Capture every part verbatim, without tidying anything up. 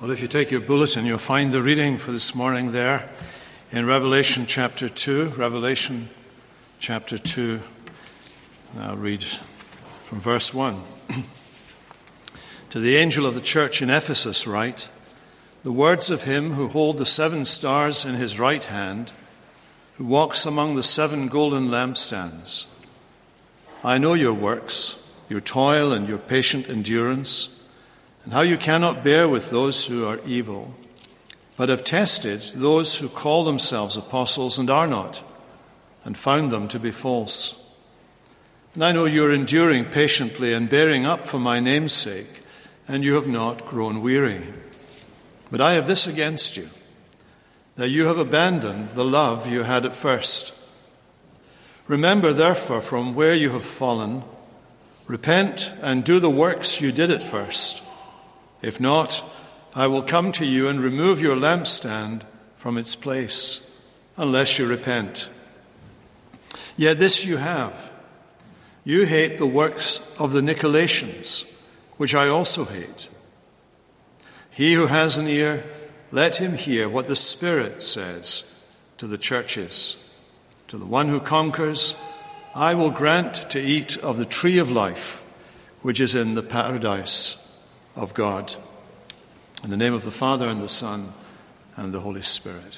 Well, if you take your bulletin, you'll find the reading for this morning there in Revelation chapter two. Revelation chapter two. And I'll read from verse one. To the angel of the church in Ephesus write, the words of him who holds the seven stars in his right hand, who walks among the seven golden lampstands. I know your works, your toil and your patient endurance, and how you cannot bear with those who are evil, but have tested those who call themselves apostles and are not, and found them to be false. And I know you are enduring patiently and bearing up for my name's sake, and you have not grown weary. But I have this against you, that you have abandoned the love you had at first. Remember, therefore, from where you have fallen, repent and do the works you did at first. If not, I will come to you and remove your lampstand from its place, unless you repent. Yet this you have. You hate the works of the Nicolaitans, which I also hate. He who has an ear, let him hear what the Spirit says to the churches. To the one who conquers, I will grant to eat of the tree of life, which is in the paradise of God. In the name of the Father and the Son and the Holy Spirit.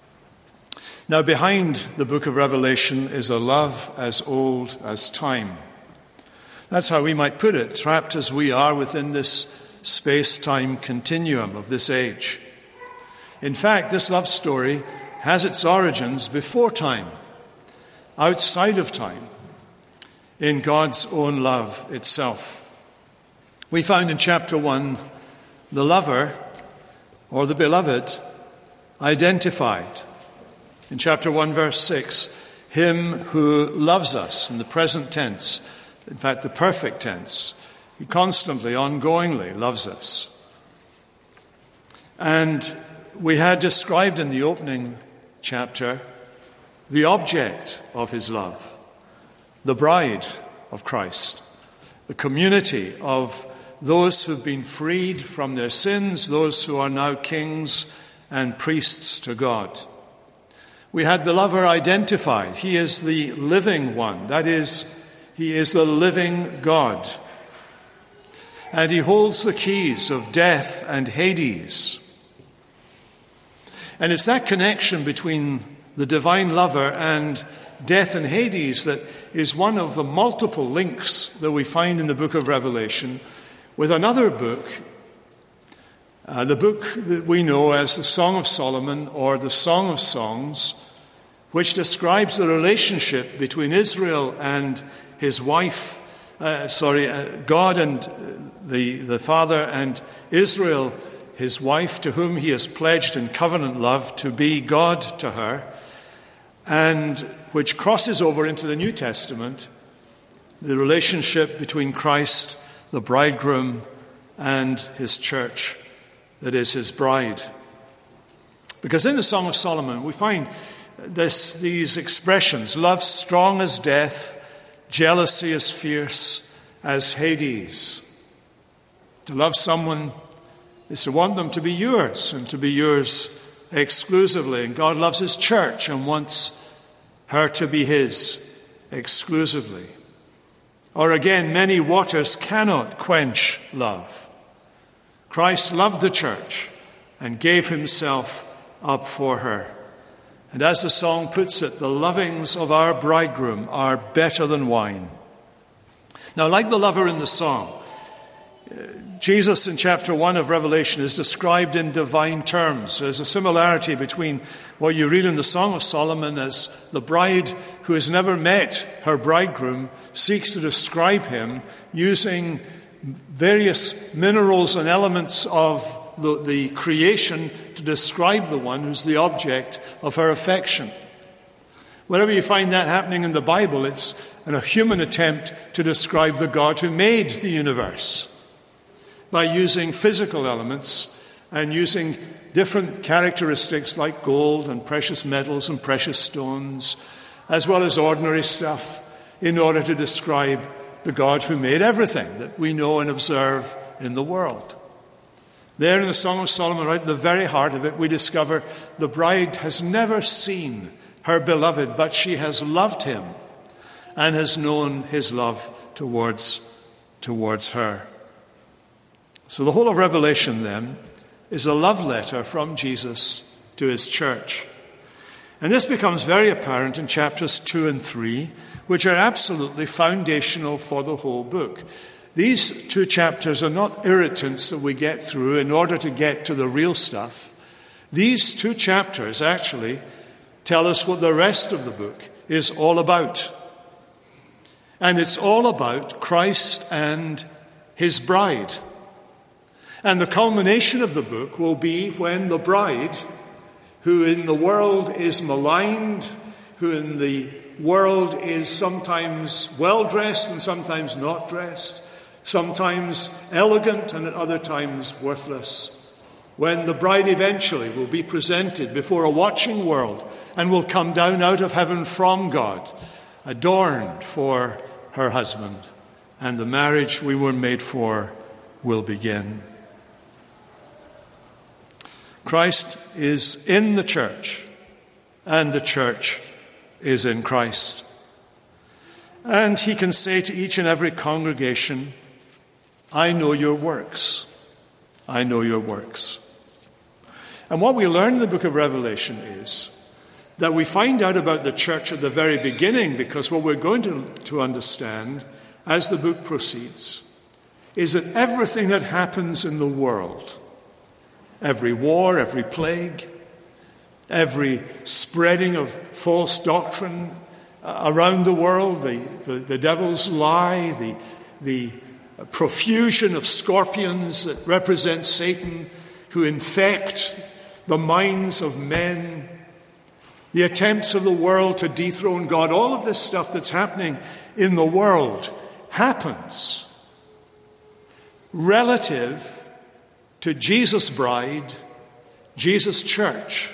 Now, behind the book of Revelation is a love as old as time. That's how we might put it, trapped as we are within this space-time continuum of this age. In fact, this love story has its origins before time, outside of time, in God's own love itself. We found in chapter one the lover, or the beloved, identified. In chapter one, verse six, him who loves us, in the present tense, in fact the perfect tense, he constantly, ongoingly loves us. And we had described in the opening chapter the object of his love, the bride of Christ, the community of those who've been freed from their sins, those who are now kings and priests to God. We had the lover identified. He is the living one. That is, he is the living God. And he holds the keys of death and Hades. And it's that connection between the divine lover and death and Hades that is one of the multiple links that we find in the book of Revelation with another book, uh, the book that we know as the Song of Solomon or the Song of Songs, which describes the relationship between Israel and his wife, uh, sorry, uh, God and the, the father, and Israel, his wife, to whom he has pledged in covenant love to be God to her, and which crosses over into the New Testament, the relationship between Christ, the bridegroom, and his church, that is his bride. Because in the Song of Solomon we find this, these expressions: love strong as death, jealousy as fierce as Hades. To love someone is to want them to be yours, and to be yours exclusively. And God loves his church and wants her to be his exclusively. Or again, many waters cannot quench love. Christ loved the church and gave himself up for her. And as the song puts it, the lovings of our bridegroom are better than wine. Now, like the lover in the song, Jesus in chapter one of Revelation is described in divine terms. There's a similarity between what you read in the Song of Solomon as the bride who has never met her bridegroom seeks to describe him using various minerals and elements of the, the creation to describe the one who's the object of her affection. Whenever you find that happening in the Bible, it's a human attempt to describe the God who made the universe by using physical elements and using different characteristics like gold and precious metals and precious stones, as well as ordinary stuff, in order to describe the God who made everything that we know and observe in the world. There in the Song of Solomon, right at the very heart of it, we discover the bride has never seen her beloved, but she has loved him and has known his love towards, towards her. So the whole of Revelation, then, is a love letter from Jesus to his church. And this becomes very apparent in chapters two and three, which are absolutely foundational for the whole book. These two chapters are not irritants that we get through in order to get to the real stuff. These two chapters actually tell us what the rest of the book is all about. And it's all about Christ and his bride. And the culmination of the book will be when the bride, who in the world is maligned, who in the world is sometimes well-dressed and sometimes not dressed, sometimes elegant and at other times worthless, when the bride eventually will be presented before a watching world and will come down out of heaven from God, adorned for her husband, and the marriage we were made for will begin. Christ is in the church, and the church is in Christ. And he can say to each and every congregation, I know your works. I know your works. And what we learn in the book of Revelation is that we find out about the church at the very beginning, because what we're going to, to understand as the book proceeds is that everything that happens in the world, every war, every plague, every spreading of false doctrine around the world, the, the, the devil's lie, the, the profusion of scorpions that represent Satan, who infect the minds of men, the attempts of the world to dethrone God, all of this stuff that's happening in the world happens relative to Jesus' bride, Jesus' church.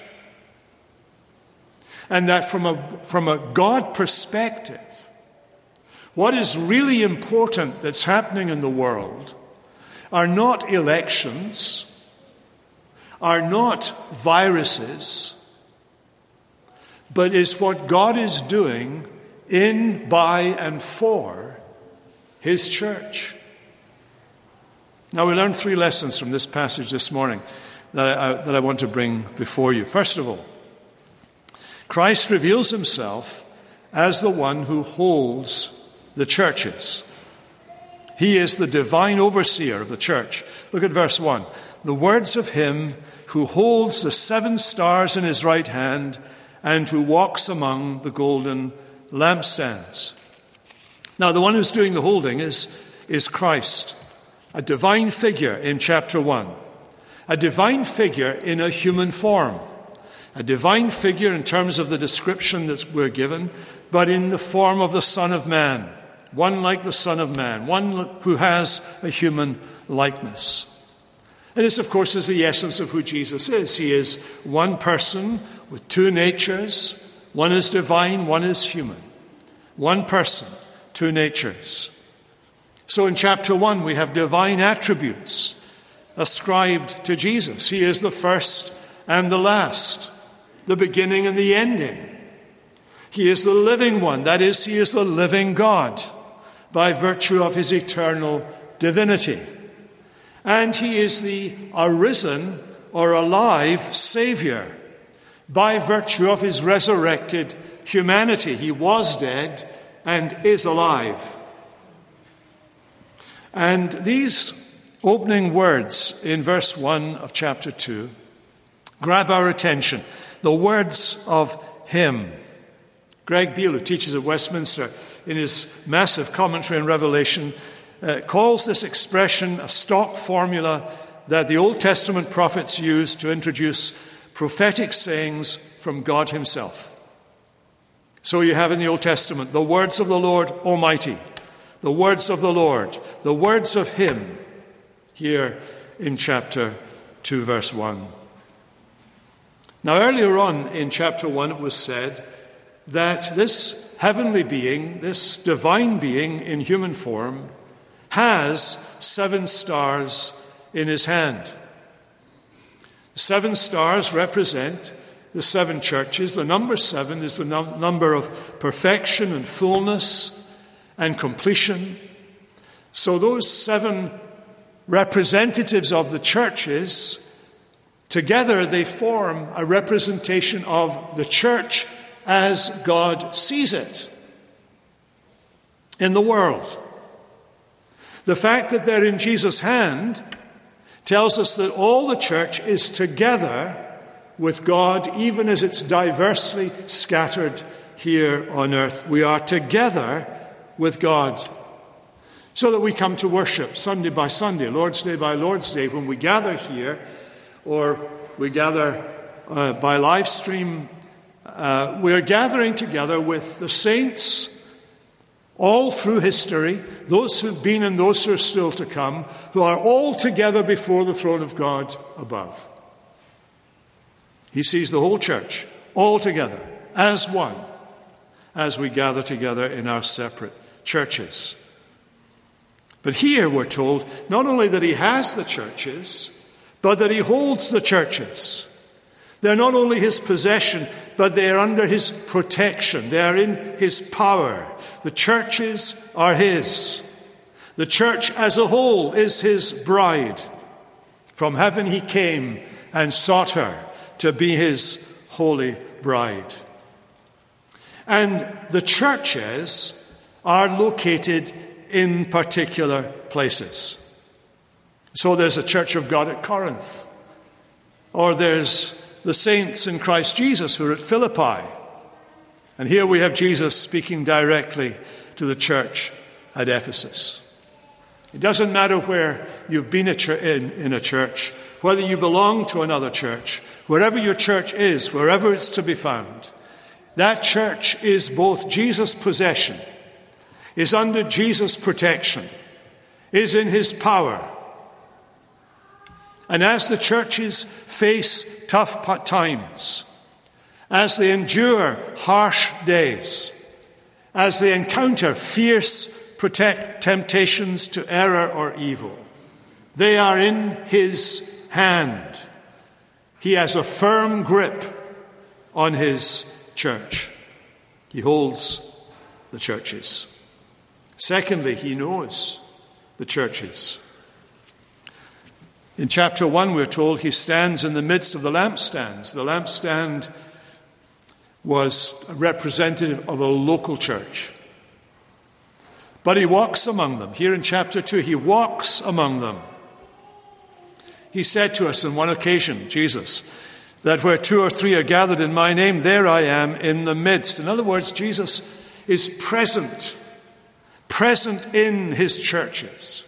And that from a, from a God perspective, what is really important that's happening in the world are not elections, are not viruses, but is what God is doing in, by, and for his church. Now, we learned three lessons from this passage this morning that I, that I want to bring before you. First of all, Christ reveals himself as the one who holds the churches. He is the divine overseer of the church. Look at verse one. The words of him who holds the seven stars in his right hand and who walks among the golden lampstands. Now, the one who's doing the holding is, is Christ, a divine figure in chapter one, a divine figure in a human form, a divine figure in terms of the description that we're given, but in the form of the Son of Man, one like the Son of Man, one who has a human likeness. And this, of course, is the essence of who Jesus is. He is one person with two natures. One is divine, one is human. One person, two natures. So in chapter one, we have divine attributes ascribed to Jesus. He is the first and the last, the beginning and the ending. He is the living one, that is, he is the living God by virtue of his eternal divinity. And he is the arisen or alive Savior by virtue of his resurrected humanity. He was dead and is alive. And these opening words in verse one of chapter two grab our attention. The words of him. Greg Beale, who teaches at Westminster, in his massive commentary on Revelation, uh, calls this expression a stock formula that the Old Testament prophets used to introduce prophetic sayings from God himself. So you have in the Old Testament the words of the Lord Almighty, the words of the Lord, the words of him, here in chapter two, verse one. Now, earlier on in chapter one, it was said that this heavenly being, this divine being in human form, has seven stars in his hand. The seven stars represent the seven churches. The number seven is the num- number of perfection and fullness and completion. So those seven representatives of the churches, together they form a representation of the church as God sees it in the world. The fact that they're in Jesus' hand tells us that all the church is together with God, even as it's diversely scattered here on earth. We are together with God, so that we come to worship Sunday by Sunday, Lord's Day by Lord's Day, when we gather here, or we gather uh, by live stream. Uh, we're gathering together with the saints all through history, those who've been and those who are still to come, who are all together before the throne of God above. He sees the whole church all together as one, as we gather together in our separate churches. But here we're told not only that he has the churches, but that he holds the churches. They're not only his possession, but they are under his protection. They are in his power. The churches are his. The church as a whole is his bride. From heaven he came and sought her to be his holy bride. And the churches are located in particular places. So there's a church of God at Corinth, or there's the saints in Christ Jesus who are at Philippi. And here we have Jesus speaking directly to the church at Ephesus. It doesn't matter where you've been in, in a church, whether you belong to another church, wherever your church is, wherever it's to be found. That church is both Jesus' possession, is under Jesus' protection, is in his power. And as the churches face tough times, as they endure harsh days, as they encounter fierce protect temptations to error or evil, they are in his hand. He has a firm grip on his church. He holds the churches. Secondly, he knows the churches. In chapter one, we're told he stands in the midst of the lampstands. The lampstand was a representative of a local church. But he walks among them. Here in chapter two, he walks among them. He said to us on one occasion, Jesus, that where two or three are gathered in my name, there I am in the midst. In other words, Jesus is present, present in his churches,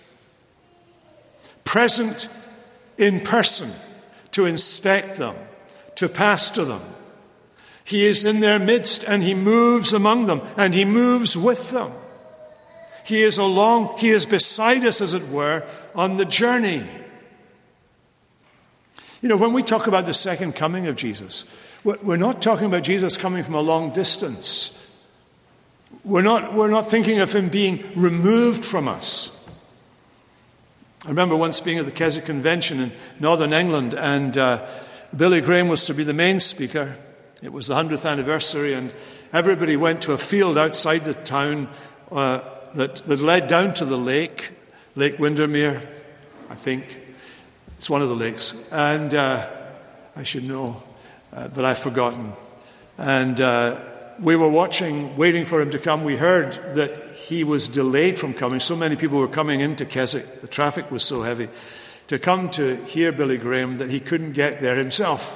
present in person to inspect them, to pastor them. He is in their midst and he moves among them and he moves with them. He is along, he is beside us, as it were, on the journey. You know, when we talk about the second coming of Jesus, we're not talking about Jesus coming from a long distance. We're not, we're not thinking of him being removed from us. I remember once being at the Keswick Convention in Northern England, and uh, Billy Graham was to be the main speaker. It was the hundredth anniversary, and everybody went to a field outside the town uh, that, that led down to the lake, Lake Windermere, I think. It's one of the lakes. And uh, I should know, uh, but I've forgotten. And uh, we were watching, waiting for him to come. We heard that he was delayed from coming. So many people were coming into Keswick. The traffic was so heavy to come to hear Billy Graham that he couldn't get there himself.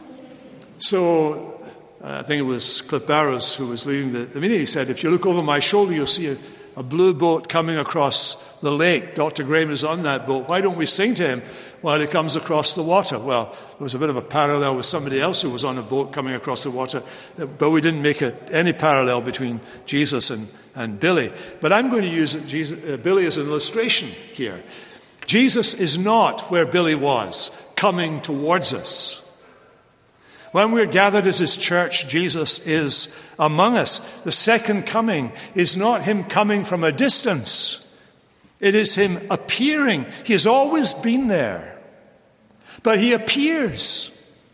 So uh, I think it was Cliff Barrows who was leading the, the meeting. He said, if you look over my shoulder, you'll see a, a blue boat coming across the lake. Doctor Graham is on that boat. Why don't we sing to him while he comes across the water? Well, there was a bit of a parallel with somebody else who was on a boat coming across the water, but we didn't make a, any parallel between Jesus and, and Billy. But I'm going to use Jesus, uh, Billy as an illustration here. Jesus is not where Billy was, coming towards us. When we're gathered as his church, Jesus is among us. The second coming is not him coming from a distance. It is him appearing. He has always been there. But he appears.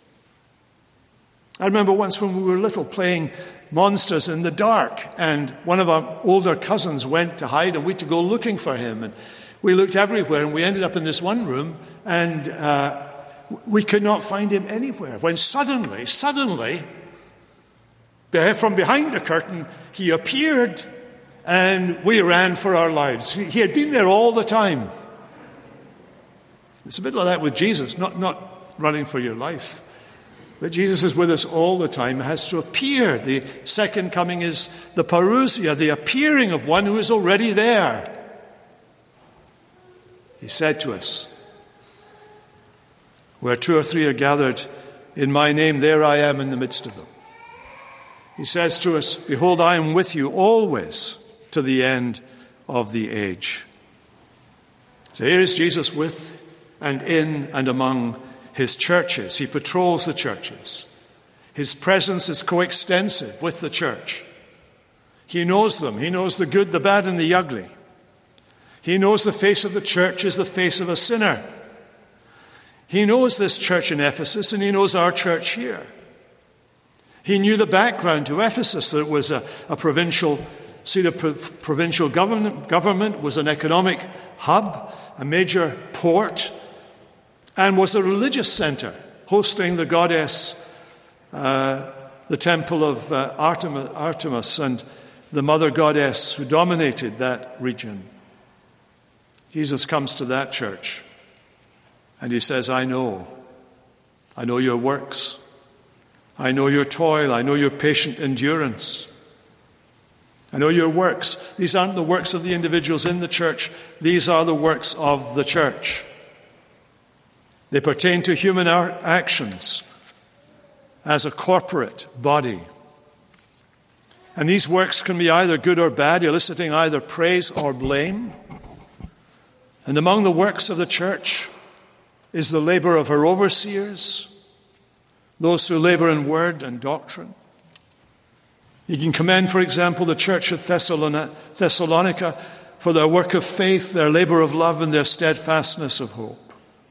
I remember once when we were little playing monsters in the dark, and one of our older cousins went to hide, and we had to go looking for him. And we looked everywhere, and we ended up in this one room, and uh, we could not find him anywhere. When suddenly, suddenly, from behind the curtain, he appeared, and we ran for our lives. He had been there all the time. It's a bit like that with Jesus, not, not running for your life. But Jesus is with us all the time, has to appear. The second coming is the parousia, the appearing of one who is already there. He said to us, where two or three are gathered in my name, there I am in the midst of them. He says to us, behold, I am with you always to the end of the age. So here is Jesus with and in and among his churches. He patrols the churches. His presence is coextensive with the church. He knows them. He knows the good, the bad, and the ugly. He knows the face of the church is the face of a sinner. He knows this church in Ephesus, and he knows our church here. He knew the background to Ephesus, that it was a, a provincial seat of pro- provincial government, government, was an economic hub, a major port, and was a religious center, hosting the goddess, uh, the temple of uh, Artemis, Artemis, and the mother goddess who dominated that region. Jesus comes to that church, and he says, I know. I know your works. I know your toil. I know your patient endurance. I know your works. These aren't the works of the individuals in the church. These are the works of the church. They pertain to human actions as a corporate body. And these works can be either good or bad, eliciting either praise or blame. And among the works of the church is the labor of her overseers, those who labor in word and doctrine. You can commend, for example, the church at Thessalonica for their work of faith, their labor of love, and their steadfastness of hope.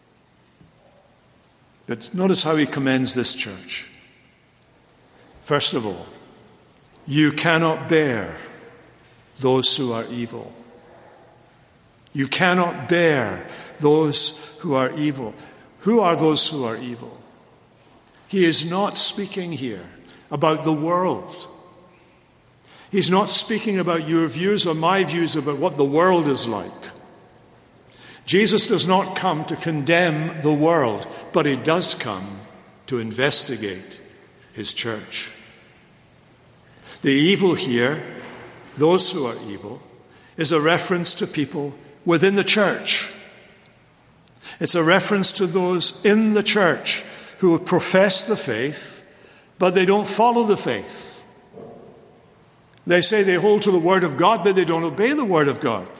But notice how he commends this church. First of all, you cannot bear those who are evil. You cannot bear those who are evil. Who are those who are evil? He is not speaking here about the world. He's not speaking about your views or my views about what the world is like. Jesus does not come to condemn the world, but he does come to investigate his church. The evil here, those who are evil, is a reference to people within the church. It's a reference to those in the church who profess the faith, but they don't follow the faith. They say they hold to the Word of God, but they don't obey the Word of God.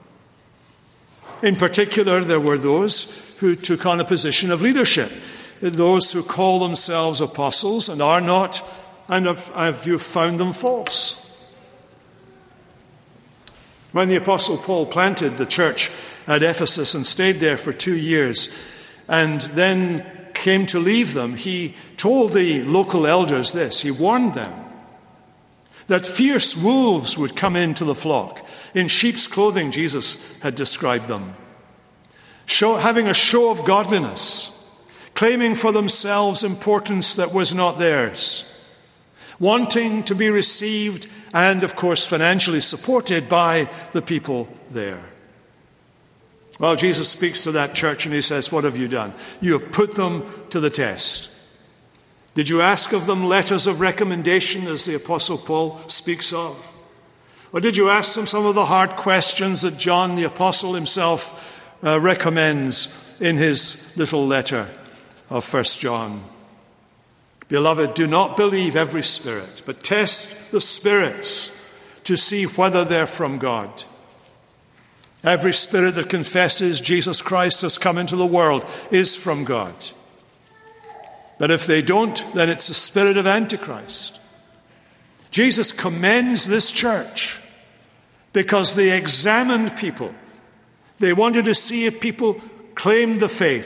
In particular, there were those who took on a position of leadership, those who call themselves apostles and are not, and have, have you found them false. When the Apostle Paul planted the church at Ephesus and stayed there for two years and then came to leave them, he told the local elders this. He warned them that fierce wolves would come into the flock. In sheep's clothing, Jesus had described them. Show, having a show of godliness, claiming for themselves importance that was not theirs, wanting to be received and, of course, financially supported by the people there. Well, Jesus speaks to that church and he says, what have you done? You have put them to the test. Did you ask of them letters of recommendation, as the Apostle Paul speaks of? Or did you ask them some of the hard questions that John the Apostle himself uh, recommends in his little letter of First John? Beloved, do not believe every spirit, but test the spirits to see whether they're from God. Every spirit that confesses Jesus Christ has come into the world is from God. But if they don't, then it's the spirit of Antichrist. Jesus commends this church because they examined people. They wanted to see if people claimed the faith,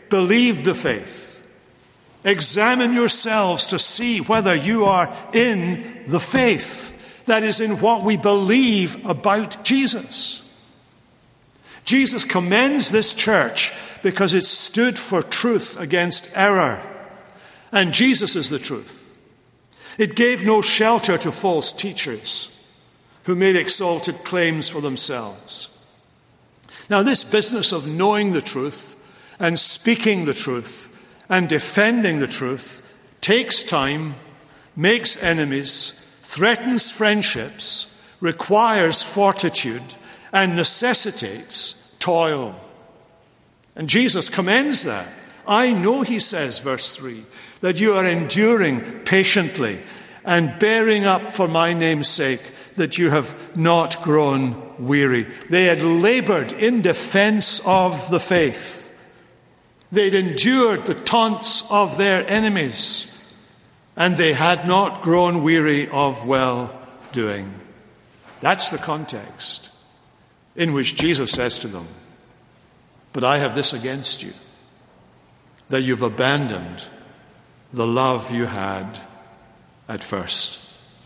believed the faith. Examine yourselves to see whether you are in the faith, that is, in what we believe about Jesus. Jesus commends this church because it stood for truth against error, and Jesus is the truth. It gave no shelter to false teachers who made exalted claims for themselves. Now, this business of knowing the truth and speaking the truth and defending the truth takes time, makes enemies, threatens friendships, requires fortitude, and necessitates toil. And Jesus commends that. I know, he says, verse three, that you are enduring patiently and bearing up for my name's sake, that you have not grown weary. They had labored in defense of the faith. They'd endured the taunts of their enemies, and they had not grown weary of well-doing. That's the context in which Jesus says to them, but I have this against you, that you've abandoned the love you had at first.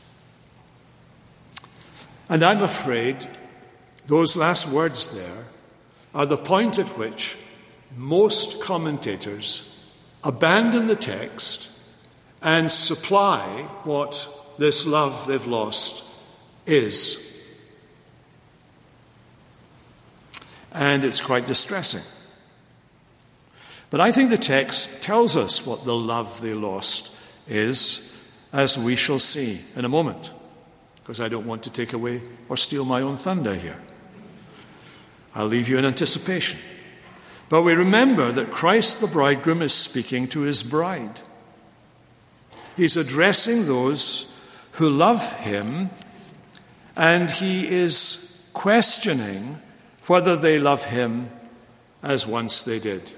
And I'm afraid those last words there are the point at which most commentators abandon the text and supply what this love they've lost is. And it's quite distressing. But I think the text tells us what the love they lost is, as we shall see in a moment, because I don't want to take away or steal my own thunder here. I'll leave you in anticipation. But we remember that Christ the bridegroom is speaking to his bride. He's addressing those who love him, and he is questioning whether they love him as once they did.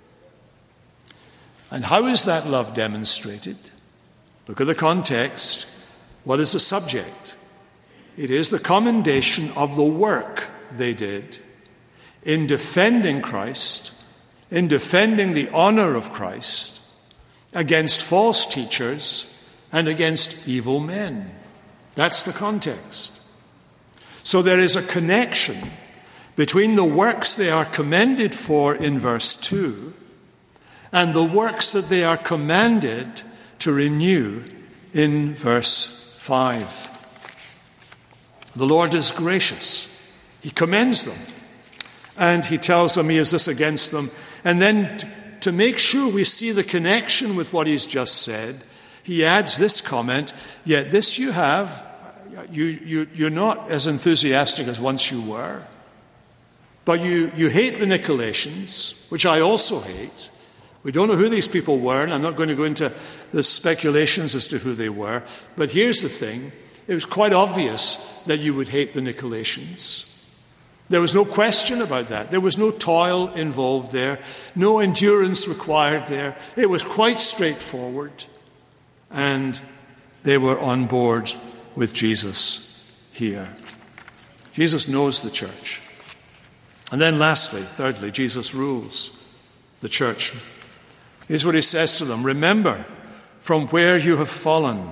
And how is that love demonstrated? Look at the context. What is the subject? It is the commendation of the work they did in defending Christ, in defending the honor of Christ against false teachers and against evil men. That's the context. So there is a connection between the works they are commended for in verse two and the works that they are commanded to renew in verse five. The Lord is gracious. He commends them. And he tells them he is this against them. And then t- to make sure we see the connection with what he's just said, he adds this comment, yet this you have, you, you, you're not as enthusiastic as once you were, but you, you hate the Nicolaitans, which I also hate. We don't know who these people were, and I'm not going to go into the speculations as to who they were. But here's the thing. It was quite obvious that you would hate the Nicolaitans. There was no question about that. There was no toil involved there, no endurance required there. It was quite straightforward. And they were on board with Jesus here. Jesus knows the church. And then lastly, thirdly, Jesus rules the church. Here's what he says to them. Remember from where you have fallen.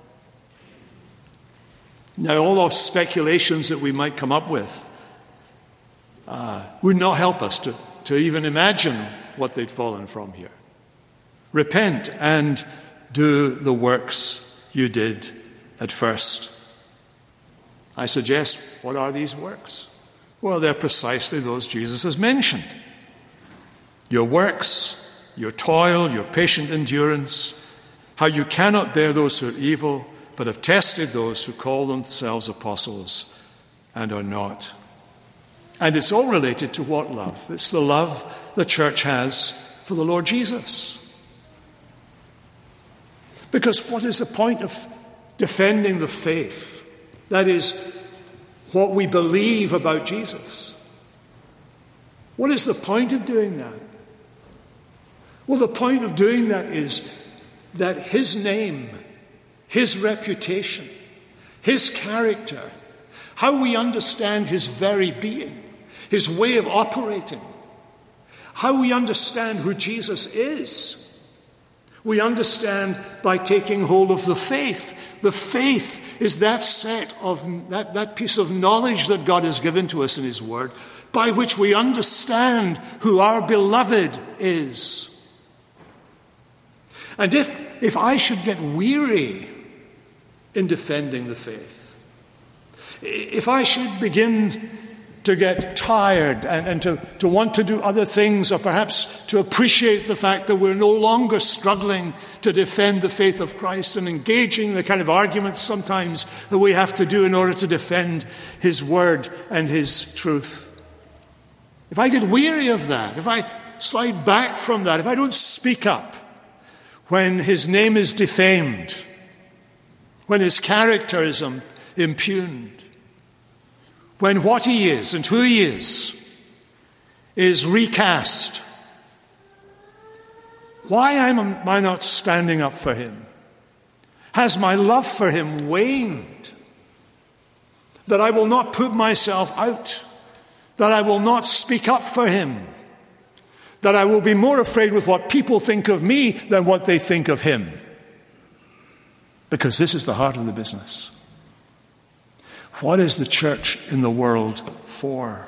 Now, all those speculations that we might come up with uh, would not help us to, to even imagine what they'd fallen from here. Repent and do the works you did at first. I suggest, what are these works? Well, they're precisely those Jesus has mentioned. Your works, your toil, your patient endurance, how you cannot bear those who are evil, but have tested those who call themselves apostles and are not. And it's all related to what love? It's the love the church has for the Lord Jesus. Because what is the point of defending the faith? That is, what we believe about Jesus. What is the point of doing that? Well, the point of doing that is that his name, his reputation, his character, how we understand his very being, his way of operating, How we understand who Jesus is. We understand by taking hold of the faith. The faith is that set of, that, that piece of knowledge that God has given to us in his word, by which we understand who our beloved is. And if, if I should get weary in defending the faith, if I should begin to get tired and, and to, to want to do other things, or perhaps to appreciate the fact that we're no longer struggling to defend the faith of Christ and engaging in the kind of arguments sometimes that we have to do in order to defend his word and his truth. If I get weary of that, if I slide back from that, if I don't speak up when his name is defamed, when his character is impugned, when what he is and who he is is recast, why am I not standing up for him? Has my love for him waned? That I will not put myself out, that I will not speak up for him, that I will be more afraid with what people think of me than what they think of him. Because this is the heart of the business. What is the church in the world for?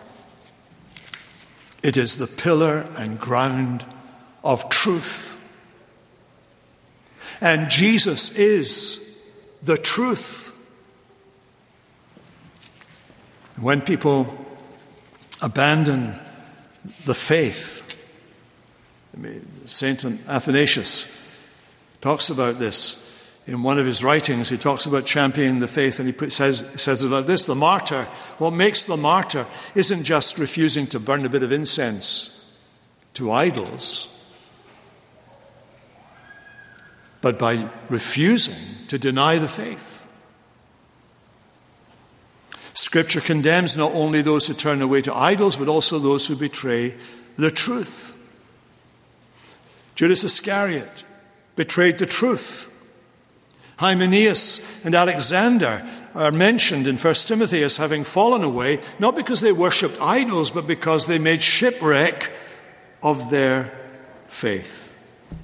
It is the pillar and ground of truth. And Jesus is the truth. When people abandon the faith, I mean, Saint Athanasius talks about this. In one of his writings, he talks about championing the faith, and he put, says, says it like this: the martyr, what makes the martyr isn't just refusing to burn a bit of incense to idols, but by refusing to deny the faith. Scripture condemns not only those who turn away to idols, but also those who betray the truth. Judas Iscariot betrayed the truth. Hymenaeus and Alexander are mentioned in First Timothy as having fallen away, not because they worshipped idols, but because they made shipwreck of their faith.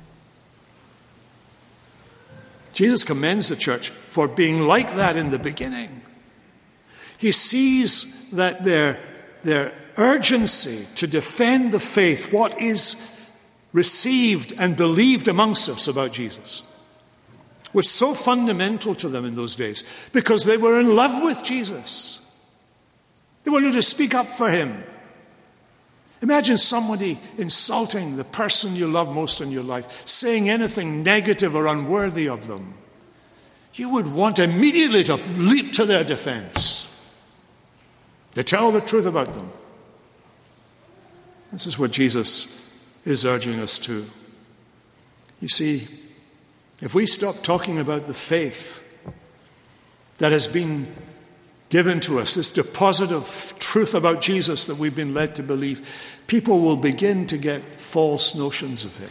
Jesus commends the church for being like that in the beginning. He sees that their, their urgency to defend the faith, what is received and believed amongst us about Jesus, was so fundamental to them in those days because they were in love with Jesus. They wanted to speak up for him. Imagine somebody insulting the person you love most in your life, saying anything negative or unworthy of them. You would want immediately to leap to their defense, to tell the truth about them. This is what Jesus is urging us to. You see, if we stop talking about the faith that has been given to us, this deposit of truth about Jesus that we've been led to believe, people will begin to get false notions of him.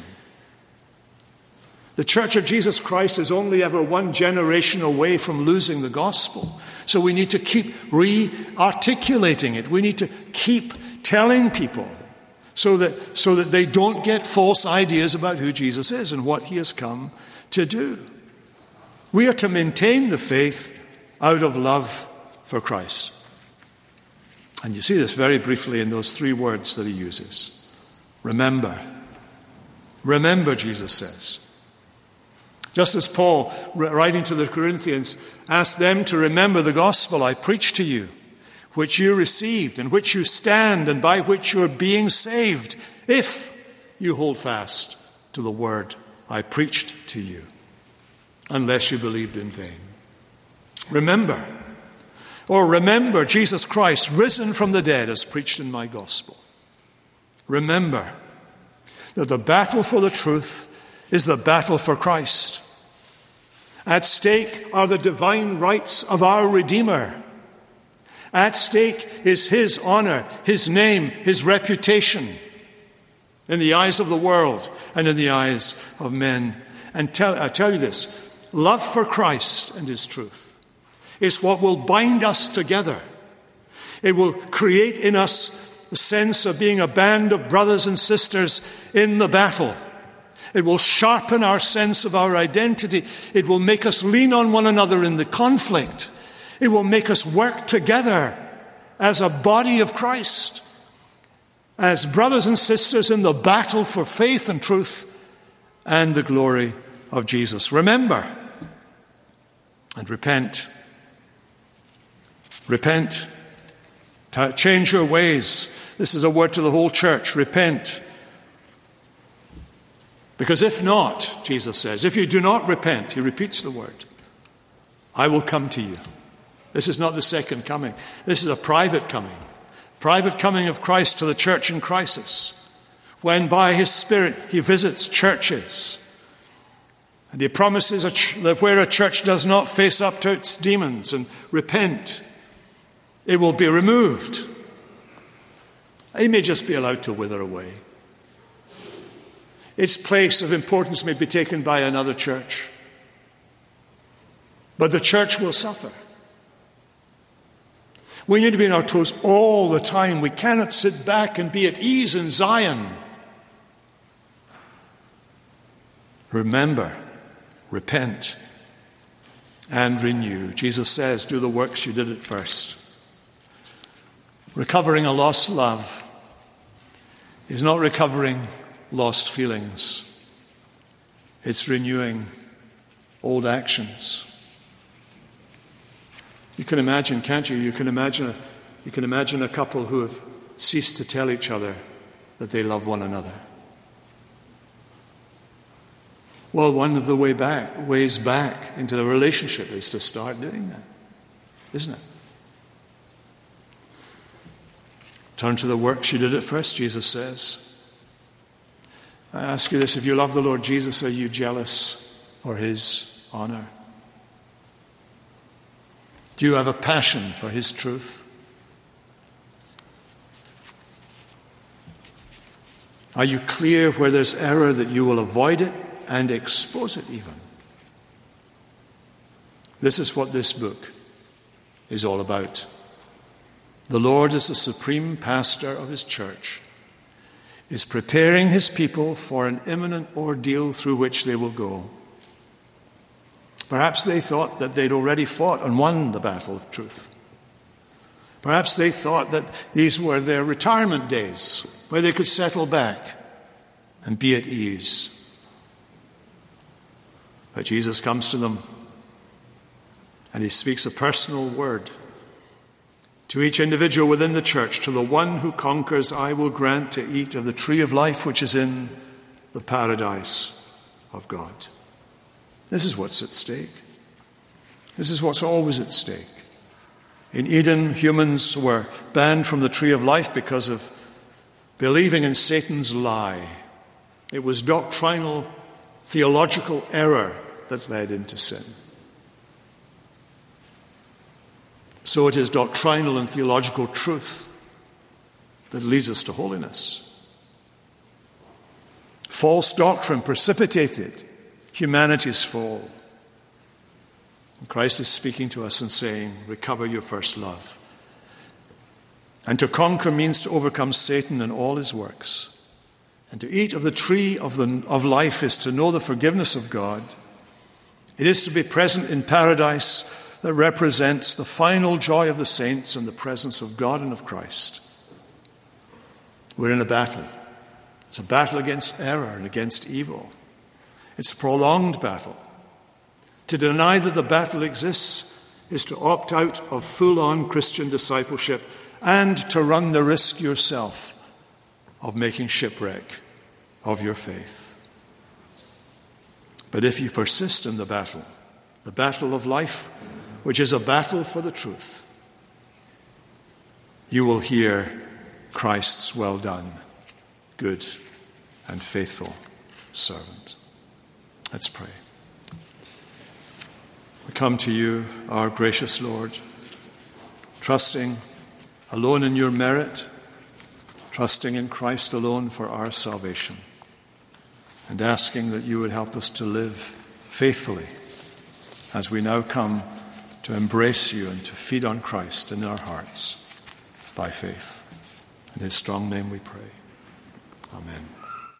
The Church of Jesus Christ is only ever one generation away from losing the gospel. So we need to keep re-articulating it. We need to keep telling people so that, so that they don't get false ideas about who Jesus is and what he has come to do. We are to maintain the faith out of love for Christ. And you see this very briefly in those three words that he uses. Remember. Remember, Jesus says. Just as Paul, writing to the Corinthians, asked them to remember the gospel I preached to you, which you received, and which you stand, and by which you are being saved, if you hold fast to the word I preached to you, unless you believed in vain. Remember, or remember Jesus Christ risen from the dead as preached in my gospel. Remember that the battle for the truth is the battle for Christ. At stake are the divine rights of our Redeemer. At stake is his honor, his name, his reputation in the eyes of the world and in the eyes of men. And tell, I tell you this, love for Christ and his truth is what will bind us together. It will create in us the sense of being a band of brothers and sisters in the battle. It will sharpen our sense of our identity. It will make us lean on one another in the conflict. It will make us work together as a body of Christ, as brothers and sisters in the battle for faith and truth and the glory of Jesus. Remember and repent. Repent. Change your ways. This is a word to the whole church. Repent. Because if not, Jesus says, if you do not repent, he repeats the word, I will come to you. This is not the second coming. This is a private coming. Private coming of Christ to the church in crisis, when by his Spirit he visits churches. And he promises a ch- that where a church does not face up to its demons and repent, it will be removed. It may just be allowed to wither away. Its place of importance may be taken by another church. But the church will suffer. We need to be on our toes all the time. We cannot sit back and be at ease in Zion. Remember, repent, and renew. Jesus says, do the works you did at first. Recovering a lost love is not recovering lost feelings. It's renewing old actions. You can imagine, can't you? You can imagine a, you can imagine a couple who have ceased to tell each other that they love one another. Well, one of the way back, ways back into the relationship is to start doing that, isn't it? Turn to the works you did at first, Jesus says. I ask you this, if you love the Lord Jesus, are you jealous for his honor? Do you have a passion for his truth? Are you clear where there's error that you will avoid it and expose it even? This is what this book is all about. The Lord is the supreme pastor of his church, is preparing his people for an imminent ordeal through which they will go. Perhaps they thought that they'd already fought and won the battle of truth. Perhaps they thought that these were their retirement days, where they could settle back and be at ease. But Jesus comes to them and he speaks a personal word to each individual within the church. To the one who conquers, I will grant to eat of the tree of life which is in the paradise of God. This is what's at stake. This is what's always at stake. In Eden, humans were banned from the tree of life because of believing in Satan's lie. It was doctrinal, theological error that led into sin. So it is doctrinal and theological truth that leads us to holiness. False doctrine precipitated humanity's fall. And Christ is speaking to us and saying, recover your first love. And to conquer means to overcome Satan and all his works. And to eat of the tree of, the, of life is to know the forgiveness of God. It is to be present in paradise that represents the final joy of the saints and the presence of God and of Christ. We're in a battle. It's a battle against error and against evil. It's a prolonged battle. To deny that the battle exists is to opt out of full-on Christian discipleship and to run the risk yourself of making shipwreck of your faith. But if you persist in the battle, the battle of life, which is a battle for the truth, you will hear Christ's well done, good and faithful servant. Let's pray. We come to you, our gracious Lord, trusting alone in your merit, trusting in Christ alone for our salvation, and asking that you would help us to live faithfully as we now come to embrace you and to feed on Christ in our hearts by faith. In his strong name we pray. Amen.